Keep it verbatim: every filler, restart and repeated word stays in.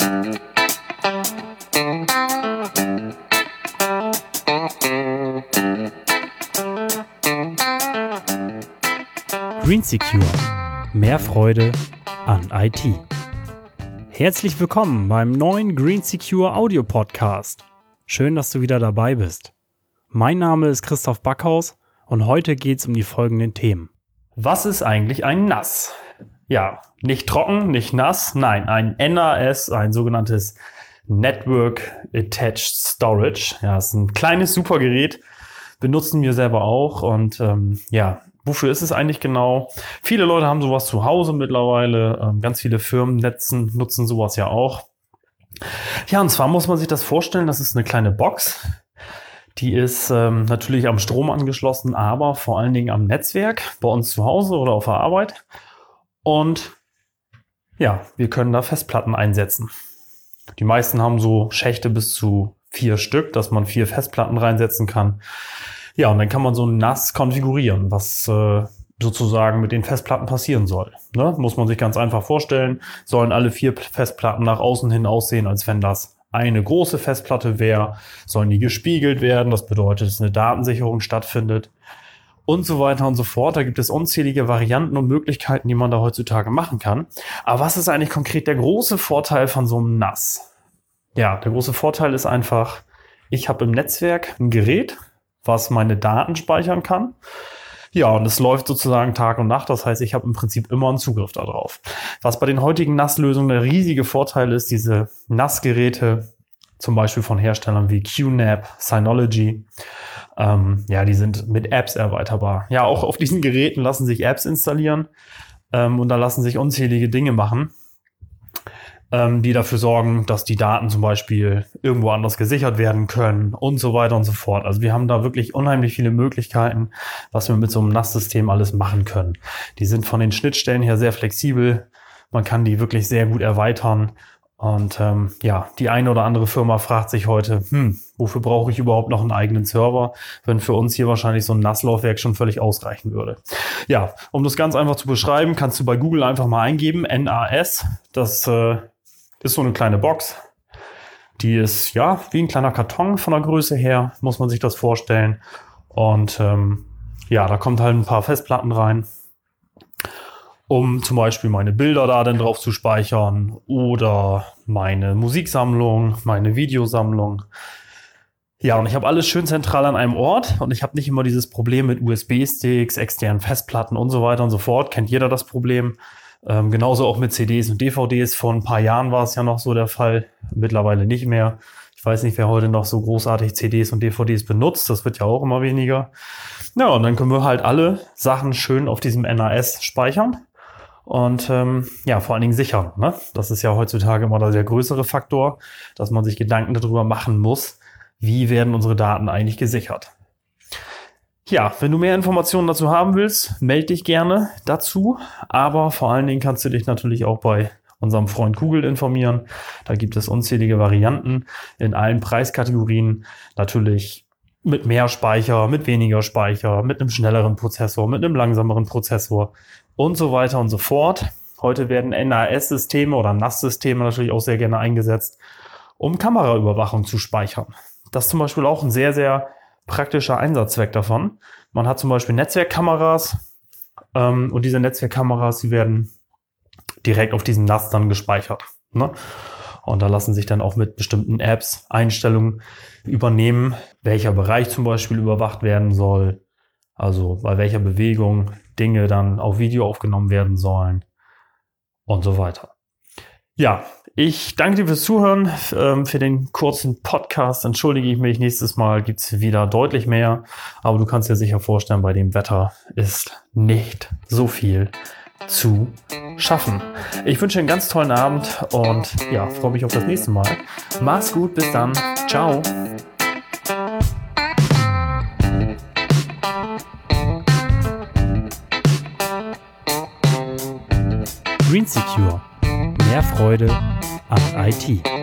GreenSecure. Mehr Freude an I T. Herzlich willkommen beim neuen GreenSecure Audio Podcast. Schön, dass du wieder dabei bist. Mein Name ist Christoph Backhaus und heute geht es um die folgenden Themen. Was ist eigentlich ein N A S? Ja, nicht trocken, nicht nass, nein, ein N A S, ein sogenanntes Network Attached Storage. Ja, ist ein kleines Supergerät, benutzen wir selber auch und ähm, ja, wofür ist es eigentlich genau? Viele Leute haben sowas zu Hause mittlerweile. Ähm, ganz viele Firmen nutzen, nutzen sowas ja auch. Ja, und zwar muss man sich das vorstellen, das ist eine kleine Box. Die ist ähm, natürlich am Strom angeschlossen, aber vor allen Dingen am Netzwerk, bei uns zu Hause oder auf der Arbeit. Und ja, wir können da Festplatten einsetzen. Die meisten haben so Schächte bis zu vier Stück, dass man vier Festplatten reinsetzen kann. Ja, und dann kann man so ein N A S konfigurieren, was äh, sozusagen mit den Festplatten passieren soll. Ne? Muss man sich ganz einfach vorstellen, sollen alle vier Festplatten nach außen hin aussehen, als wenn das eine große Festplatte wäre, sollen die gespiegelt werden, das bedeutet, dass eine Datensicherung stattfindet und so weiter und so fort. Da gibt es unzählige Varianten und Möglichkeiten, die man da heutzutage machen kann. Aber was ist eigentlich konkret der große Vorteil von so einem N A S? Ja, der große Vorteil ist einfach, ich habe im Netzwerk ein Gerät, was meine Daten speichern kann. Ja, und es läuft sozusagen Tag und Nacht. Das heißt, ich habe im Prinzip immer einen Zugriff darauf. Was bei den heutigen N A S-Lösungen der riesige Vorteil ist, diese N A S-Geräte, zum Beispiel von Herstellern wie Q N A P, Synology, ähm, ja, die sind mit Apps erweiterbar. Ja, auch auf diesen Geräten lassen sich Apps installieren ähm, und da lassen sich unzählige Dinge machen, ähm, die dafür sorgen, dass die Daten zum Beispiel irgendwo anders gesichert werden können und so weiter und so fort. Also wir haben da wirklich unheimlich viele Möglichkeiten, was wir mit so einem N A S-System alles machen können. Die sind von den Schnittstellen her sehr flexibel. Man kann die wirklich sehr gut erweitern. Und ähm, ja, die eine oder andere Firma fragt sich heute, hm, wofür brauche ich überhaupt noch einen eigenen Server, wenn für uns hier wahrscheinlich so ein N A S-Laufwerk schon völlig ausreichen würde. Ja, um das ganz einfach zu beschreiben, kannst du bei Google einfach mal eingeben, N A S. Das äh, ist so eine kleine Box. Die ist ja wie ein kleiner Karton von der Größe her, muss man sich das vorstellen. Und ähm, ja, da kommt halt ein paar Festplatten rein, um zum Beispiel meine Bilder da dann drauf zu speichern oder meine Musiksammlung, meine Videosammlung. Ja, und ich habe alles schön zentral an einem Ort und ich habe nicht immer dieses Problem mit U S B-Sticks, externen Festplatten und so weiter und so fort. Kennt jeder das Problem. Ähm, genauso auch mit C Ds und D V Ds. Vor ein paar Jahren war es ja noch so der Fall, mittlerweile nicht mehr. Ich weiß nicht, wer heute noch so großartig C Ds und D V Ds benutzt. Das wird ja auch immer weniger. Ja, und dann können wir halt alle Sachen schön auf diesem N A S speichern und ähm, ja, vor allen Dingen sichern. Ne? Das ist ja heutzutage immer der größere Faktor, dass man sich Gedanken darüber machen muss, wie werden unsere Daten eigentlich gesichert. Ja, wenn du mehr Informationen dazu haben willst, melde dich gerne dazu. Aber vor allen Dingen kannst du dich natürlich auch bei unserem Freund Google informieren. Da gibt es unzählige Varianten in allen Preiskategorien. Natürlich mit mehr Speicher, mit weniger Speicher, mit einem schnelleren Prozessor, mit einem langsameren Prozessor und so weiter und so fort. Heute werden N A S-Systeme oder N A S-Systeme natürlich auch sehr gerne eingesetzt, um Kameraüberwachung zu speichern. Das ist zum Beispiel auch ein sehr, sehr praktischer Einsatzzweck davon. Man hat zum Beispiel Netzwerkkameras ähm, und diese Netzwerkkameras, die werden direkt auf diesen N A S dann gespeichert. Ne? Und da lassen sich dann auch mit bestimmten Apps Einstellungen übernehmen, welcher Bereich zum Beispiel überwacht werden soll, also bei welcher Bewegung Dinge dann auf Video aufgenommen werden sollen und so weiter. Ja, ich danke dir fürs Zuhören. Ähm, für den kurzen Podcast entschuldige ich mich. Nächstes Mal gibt's wieder deutlich mehr. Aber du kannst dir sicher vorstellen, bei dem Wetter ist nicht so viel zu schaffen. Ich wünsche dir einen ganz tollen Abend und ja, freue mich auf das nächste Mal. Mach's gut, bis dann. Ciao. GreenSecure. Mehr Freude an I T.